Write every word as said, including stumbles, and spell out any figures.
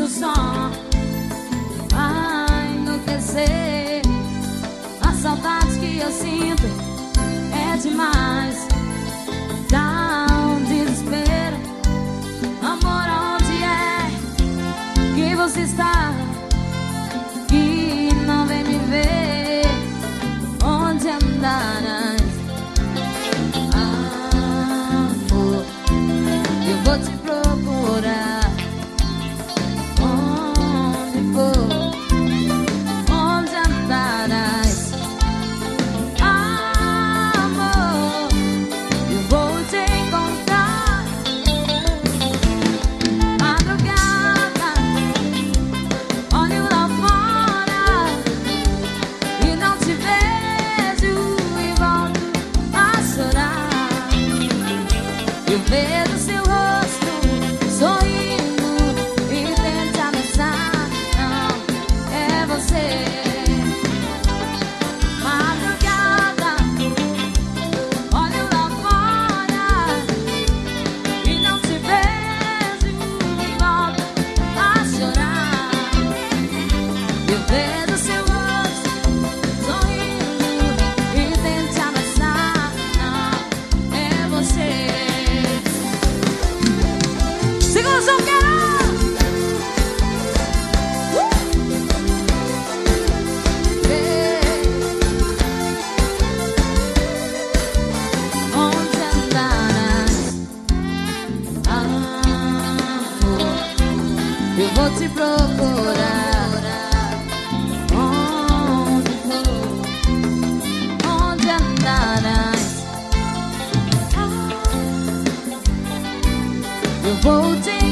posso só ai, enlouquecer. A saudade que eu sinto é demais, dá um desespero. Amor, aonde é que você está? Que não vem me ver. Onde andarás? Amor, eu vou te procurar. Onde for, onde andarás? Amor, eu vou te encontrar. Madrugada, olho lá fora e não te vejo e volto a chorar. Eu vejo seu rosto sorrindo e tento abraçar. Não, é você. Madrugada, olho lá fora e não te vejo e volto a chorar. Eu vejo seu rosto sorrindo e tento abraçar. Não, é você. Segura o som, cara! Uh! Ei. Onde andarás? Amor, eu vou te procurar. Onde for, onde andarás? Eu vou te